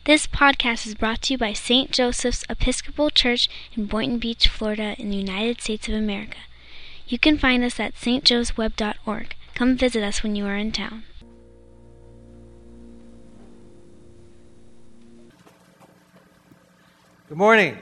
This podcast is brought to you by St. Joseph's Episcopal Church in Boynton Beach, Florida, in the United States of America. You can find us at stjoesweb.org. Come visit us when you are in town. Good morning.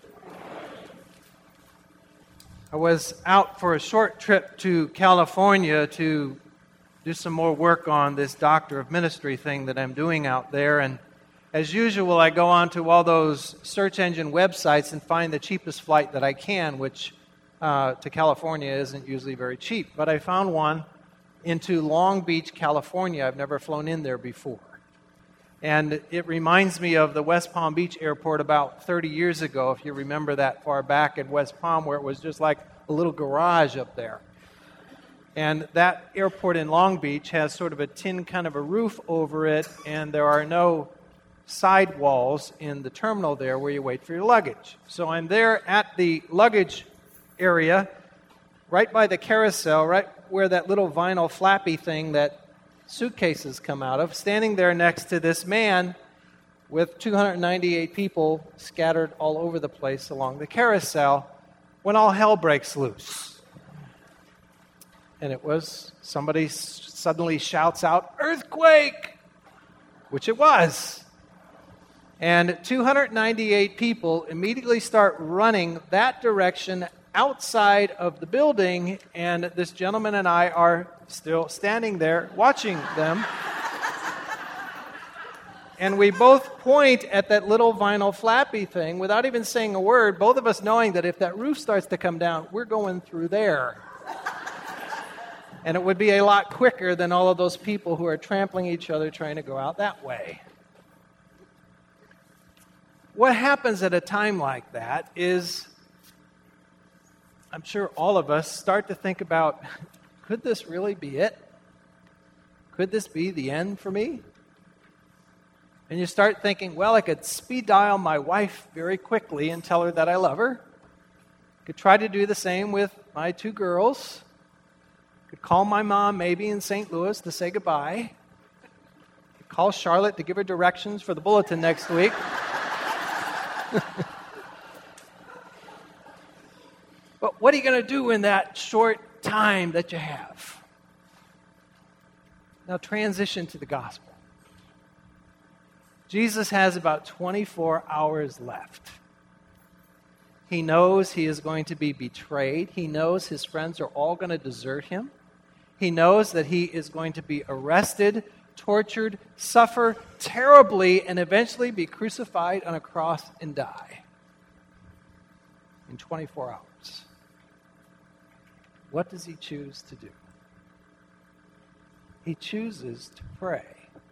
I was out for a short trip to California to do some more work on this Doctor of Ministry thing that I'm doing out there. And as usual, I go onto all those search engine websites and find the cheapest flight that I can, which to California isn't usually very cheap. But I found one into Long Beach, California. I've never flown in there before. And it reminds me of the West Palm Beach airport about 30 years ago, if you remember that far back in West Palm, where it was just like a little garage up there. And that airport in Long Beach has sort of a tin kind of a roof over it, and there are no side walls in the terminal there where you wait for your luggage. So I'm there at the luggage area, right by the carousel, right where that little vinyl flappy thing that suitcases come out of, standing there next to this man with 298 people scattered all over the place along the carousel when all hell breaks loose. And it was somebody suddenly shouts out, "Earthquake!" Which it was. And 298 people immediately start running that direction outside of the building, and this gentleman and I are still standing there watching them. And we both point at that little vinyl flappy thing without even saying a word, both of us knowing that if that roof starts to come down, we're going through there. And it would be a lot quicker than all of those people who are trampling each other trying to go out that way. What happens at a time like that is, I'm sure all of us start to think about, could this really be it? Could this be the end for me? And you start thinking, well, I could speed dial my wife very quickly and tell her that I love her. Could try to do the same with my two girls. Could call my mom maybe in St. Louis to say goodbye. Could call Charlotte to give her directions for the bulletin next week. But what are you going to do in that short time that you have? Now transition to the gospel. Jesus has about 24 hours left. He knows he is going to be betrayed. He knows his friends are all going to desert him. He knows that he is going to be arrested, tortured, suffer terribly, and eventually be crucified on a cross and die in 24 hours. What does he choose to do? He chooses to pray.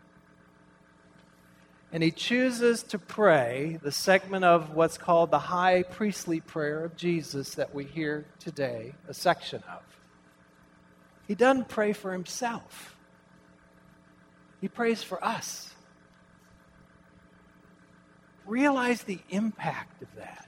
And he chooses to pray the segment of what's called the high priestly prayer of Jesus that we hear today, a section of. He doesn't pray for himself. He prays for us. Realize the impact of that.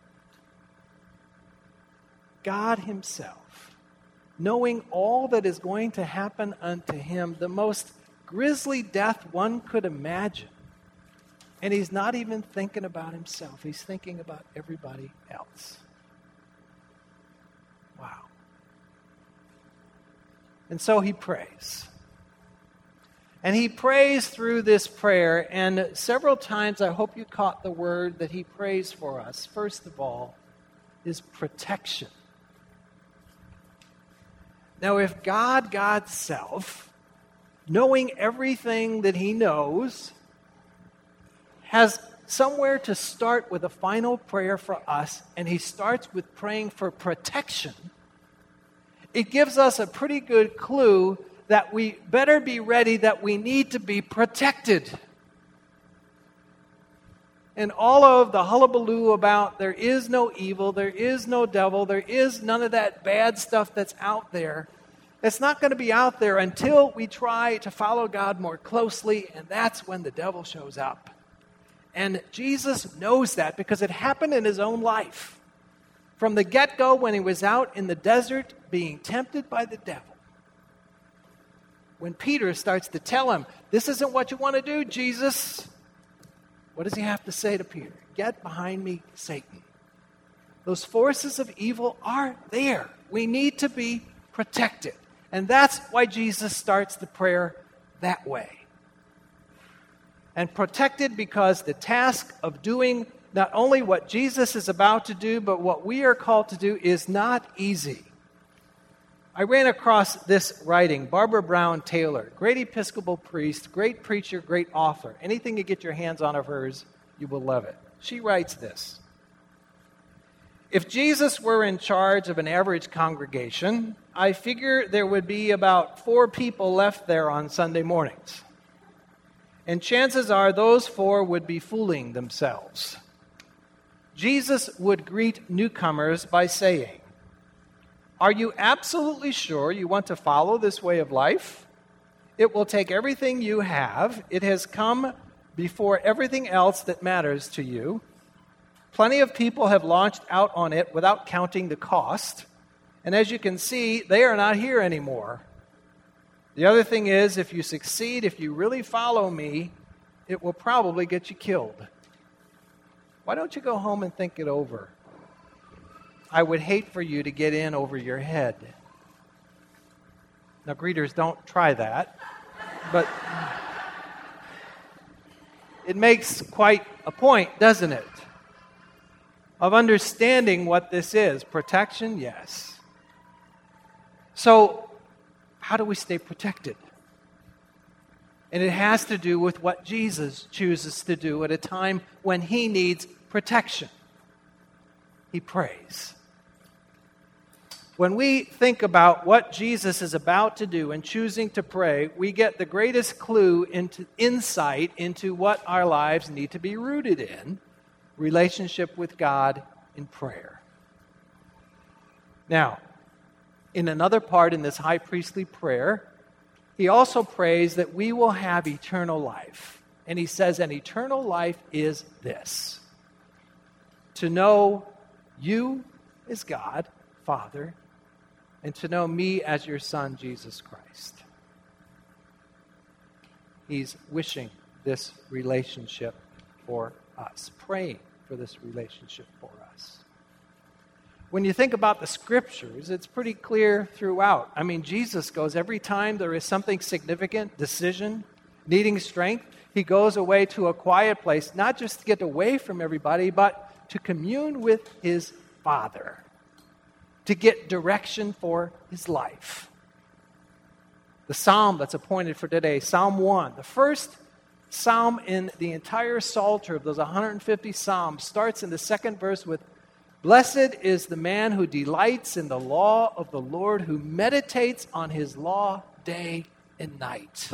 God himself, knowing all that is going to happen unto him, the most grisly death one could imagine. And he's not even thinking about himself. He's thinking about everybody else. Wow. And so he prays. And he prays through this prayer, and several times I hope you caught the word that he prays for us. First of all, is protection. Now, if God's self, knowing everything that he knows, has somewhere to start with a final prayer for us, and he starts with praying for protection, it gives us a pretty good clue that we better be ready, that we need to be protected. And all of the hullabaloo about there is no evil, there is no devil, there is none of that bad stuff that's out there, it's not going to be out there until we try to follow God more closely, and that's when the devil shows up. And Jesus knows that because it happened in his own life. From the get-go, when he was out in the desert being tempted by the devil, when Peter starts to tell him, "This isn't what you want to do, Jesus," What does he have to say to Peter? Get behind me, Satan. Those forces of evil are there. We need to be protected. And that's why Jesus starts the prayer that way. And protected because the task of doing not only what Jesus is about to do, but what we are called to do is not easy. I ran across this writing, Barbara Brown Taylor, great Episcopal priest, great preacher, great author. Anything you get your hands on of hers, you will love it. She writes this: if Jesus were in charge of an average congregation, I figure there would be about 4 people left there on Sunday mornings. And chances are those 4 would be fooling themselves. Jesus would greet newcomers by saying, "Are you absolutely sure you want to follow this way of life? It will take everything you have. It has come before everything else that matters to you. Plenty of people have launched out on it without counting the cost. And as you can see, they are not here anymore. The other thing is, if you succeed, if you really follow me, it will probably get you killed. Why don't you go home and think it over? I would hate for you to get in over your head." Now, greeters, don't try that. But it makes quite a point, doesn't it? Of understanding what this is. Protection, yes. So, how do we stay protected? And it has to do with what Jesus chooses to do at a time when he needs protection. He prays. When we think about what Jesus is about to do and choosing to pray, we get the greatest clue into insight into what our lives need to be rooted in: relationship with God in prayer. Now, in another part in this high priestly prayer, he also prays that we will have eternal life. And he says, an eternal life is this: to know you as God, Father, and to know me as your Son, Jesus Christ. He's wishing this relationship for us, praying for this relationship for us. When you think about the Scriptures, it's pretty clear throughout. I mean, Jesus goes every time there is something significant, decision, needing strength, he goes away to a quiet place, not just to get away from everybody, but to commune with his Father, to get direction for his life. The psalm that's appointed for today, Psalm 1, the first psalm in the entire Psalter of those 150 psalms, starts in the second verse with, "Blessed is the man who delights in the law of the Lord, who meditates on his law day and night."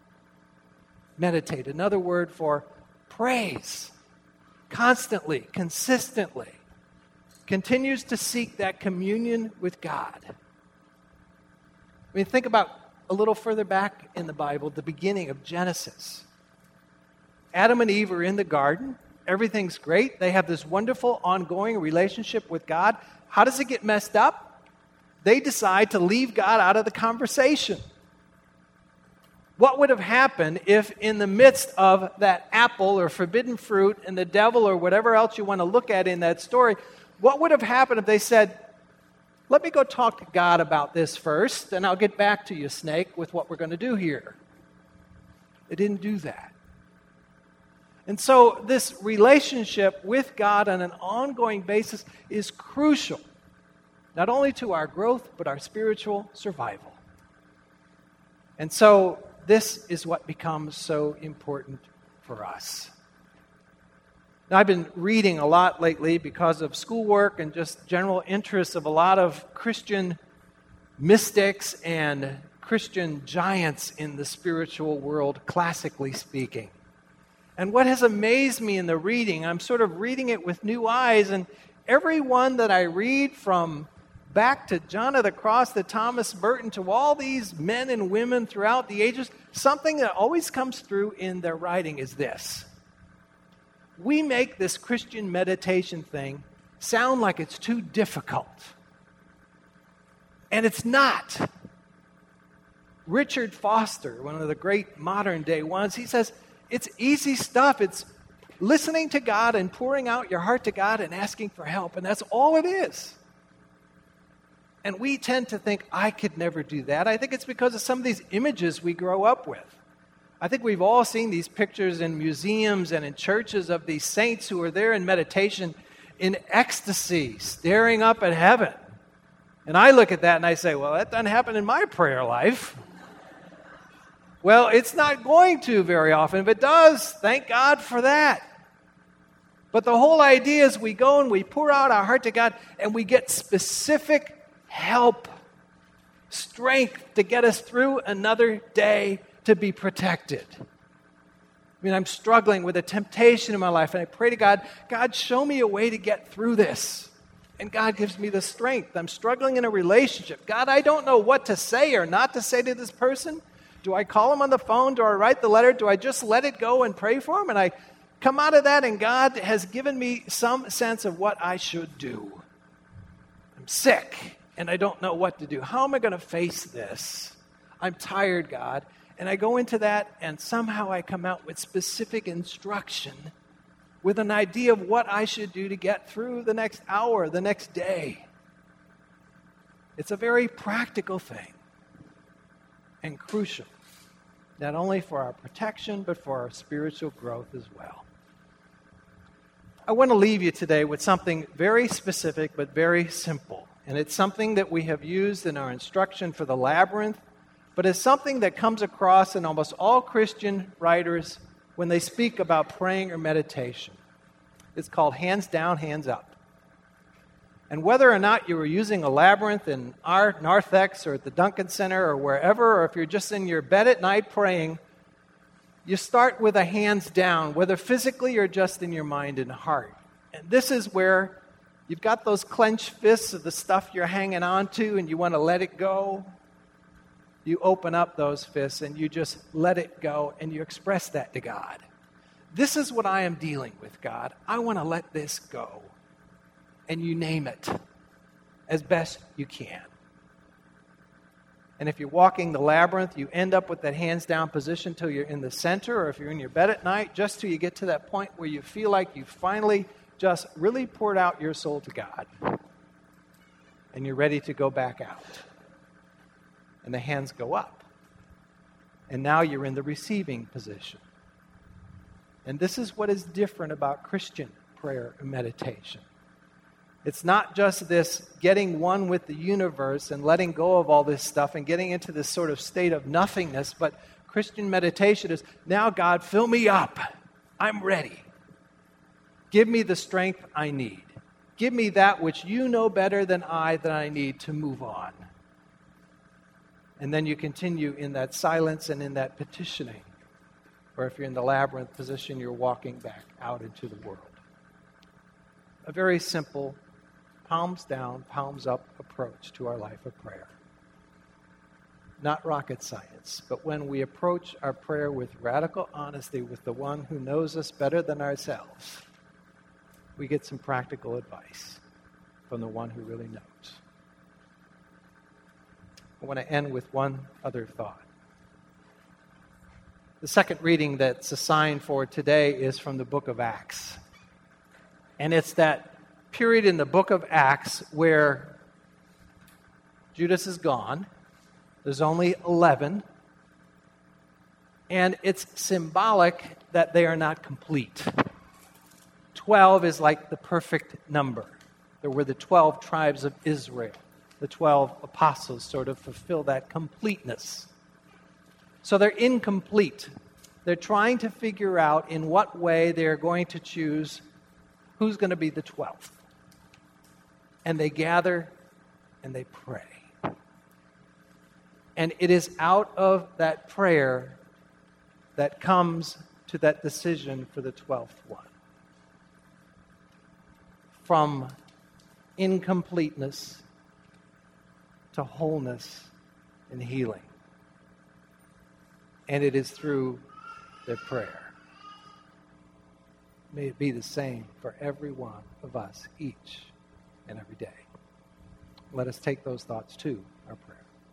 Meditate, another word for praise, constantly, consistently, continues to seek that communion with God. I mean, think about a little further back in the Bible, the beginning of Genesis. Adam and Eve are in the garden. Everything's great. They have this wonderful ongoing relationship with God. How does it get messed up? They decide to leave God out of the conversation. What would have happened if in the midst of that apple or forbidden fruit and the devil or whatever else you want to look at in that story, what would have happened if they said, "Let me go talk to God about this first, and I'll get back to you, snake, with what we're going to do here"? They didn't do that. And so this relationship with God on an ongoing basis is crucial, not only to our growth, but our spiritual survival. And so this is what becomes so important for us. Now, I've been reading a lot lately because of schoolwork and just general interest of a lot of Christian mystics and Christian giants in the spiritual world, classically speaking. And what has amazed me in the reading, I'm sort of reading it with new eyes, and every one that I read, from back to John of the Cross to Thomas Merton to all these men and women throughout the ages, something that always comes through in their writing is this: we make this Christian meditation thing sound like it's too difficult. And it's not. Richard Foster, one of the great modern day ones, he says, it's easy stuff. It's listening to God and pouring out your heart to God and asking for help. And that's all it is. And we tend to think, I could never do that. I think it's because of some of these images we grow up with. I think we've all seen these pictures in museums and in churches of these saints who are there in meditation in ecstasy, staring up at heaven. And I look at that and I say, well, that doesn't happen in my prayer life. Well, it's not going to very often. If it does, thank God for that. But the whole idea is we go and we pour out our heart to God and we get specific help, strength to get us through another day to be protected. I mean, I'm struggling with a temptation in my life, and I pray to God, God, show me a way to get through this. And God gives me the strength. I'm struggling in a relationship. God, I don't know what to say or not to say to this person. Do I call him on the phone? Do I write the letter? Do I just let it go and pray for him? And I come out of that, and God has given me some sense of what I should do. I'm sick, and I don't know what to do. How am I going to face this? I'm tired, God. And I go into that, and somehow I come out with specific instruction, with an idea of what I should do to get through the next hour, the next day. It's a very practical thing and crucial, not only for our protection, but for our spiritual growth as well. I want to leave you today with something very specific, but very simple. And it's something that we have used in our instruction for the labyrinth, but it's something that comes across in almost all Christian writers when they speak about praying or meditation. It's called hands down, hands up. And whether or not you were using a labyrinth in our narthex or at the Duncan Center or wherever, or if you're just in your bed at night praying, you start with a hands down, whether physically or just in your mind and heart. And this is where you've got those clenched fists of the stuff you're hanging on to and you want to let it go. You open up those fists and you just let it go and you express that to God. This is what I am dealing with, God. I want to let this go. And you name it as best you can. And if you're walking the labyrinth, you end up with that hands down position till you're in the center, or if you're in your bed at night, just till you get to that point where you feel like you finally just really poured out your soul to God. And you're ready to go back out. And the hands go up. And now you're in the receiving position. And this is what is different about Christian prayer and meditation. It's not just this getting one with the universe and letting go of all this stuff and getting into this sort of state of nothingness, but Christian meditation is, now God, fill me up. I'm ready. Give me the strength I need. Give me that which you know better than I need to move on. And then you continue in that silence and in that petitioning. Or if you're in the labyrinth position, you're walking back out into the world. A very simple, palms down, palms up approach to our life of prayer. Not rocket science, but when we approach our prayer with radical honesty with the one who knows us better than ourselves, we get some practical advice from the one who really knows. I want to end with one other thought. The second reading that's assigned for today is from the book of Acts. And it's that period in the book of Acts where Judas is gone. There's only 11. And it's symbolic that they are not complete. 12 is like the perfect number. There were the 12 tribes of Israel. The 12 apostles sort of fulfill that completeness. So they're incomplete. They're trying to figure out in what way they're going to choose who's going to be the 12th. And they gather and they pray. And it is out of that prayer that comes to that decision for the 12th one. From incompleteness to wholeness and healing. And it is through their prayer. May it be the same for every one of us, each and every day. Let us take those thoughts to our prayer.